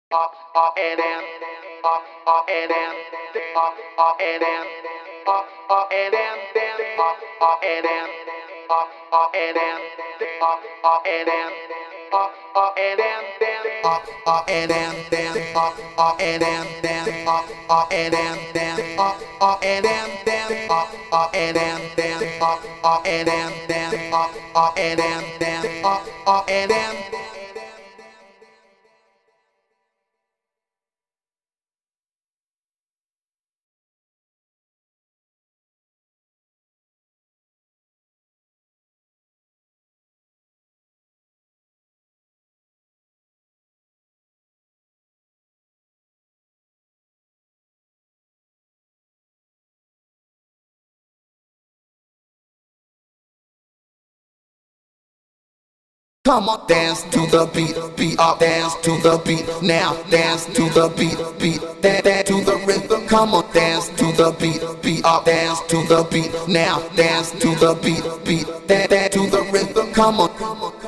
Come on, dance to the beat, beat up, dance to the beat. Now dance to the beat, beat that to the rhythm. Come on, dance to the beat, beat up, dance to the beat. Now dance to the beat, beat that to the rhythm. Come on,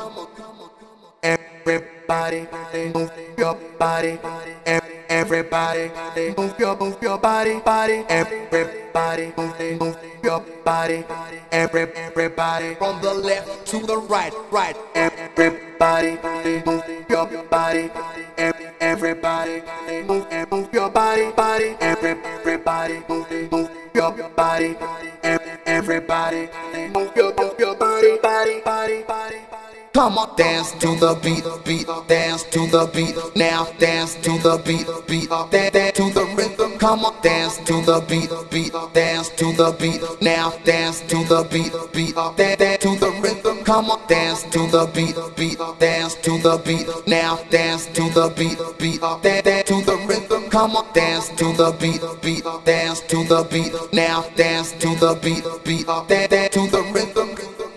everybody, move your body. Everybody, move your body, body. Everybody, move your body. Everybody, from the left to the right, right. Everybody, move your body. Everybody, move your body, body. Everybody, move your body. Everybody, move your body, body, body, body. Come on, dance to the beat, beat, dance to the beat. Now dance to the beat, beat that to the rhythm. Come on, dance to the beat, beat, dance to the beat. Now dance to the beat, beat that to the rhythm. Come on, dance to the beat, beat, dance to the beat. Now dance to the beat, beat that to the rhythm. Come on, dance to the beat, beat, dance to the beat. Now dance to the beat, beat that to the rhythm.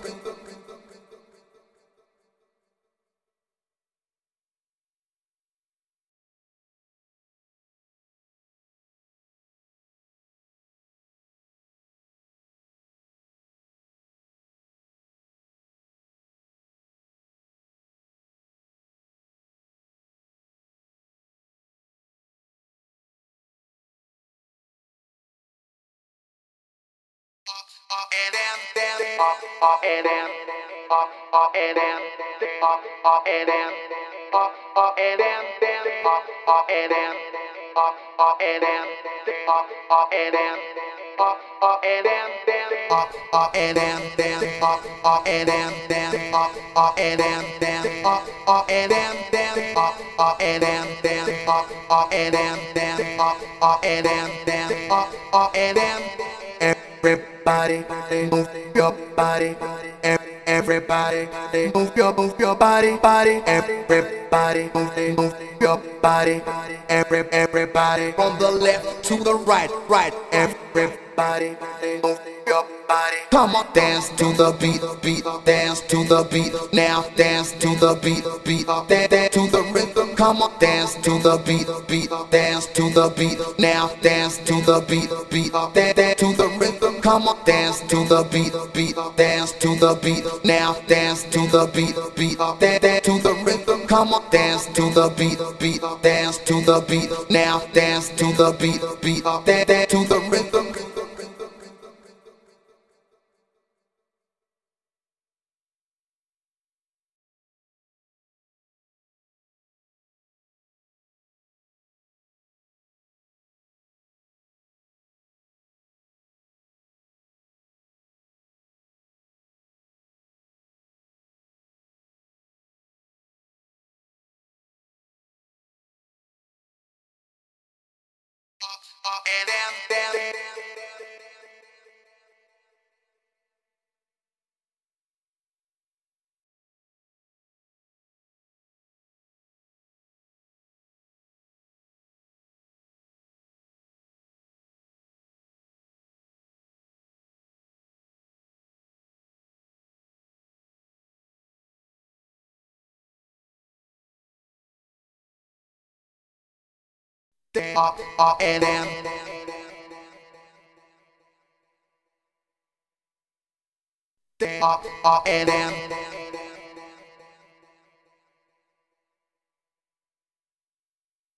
Everybody, move your body. Everybody, move your body, body. Everybody, move your body. Everybody, from the left to the right, right. Everybody, move your body. Come on, dance to the beat, beat, dance to the beat. Now dance to the beat, beat that to the rhythm. Come on, dance to the beat, beat, dance to the beat. Now dance to the beat, beat that to the rhythm. Come on, dance to the beat, beat, dance to the beat. Now dance to the beat, beat that to the rhythm. Come on, dance to the beat, beat, dance to the beat. Now dance to the beat, beat that to the rhythm.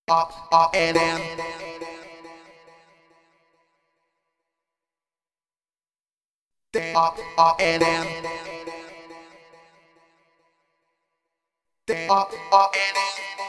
and then and then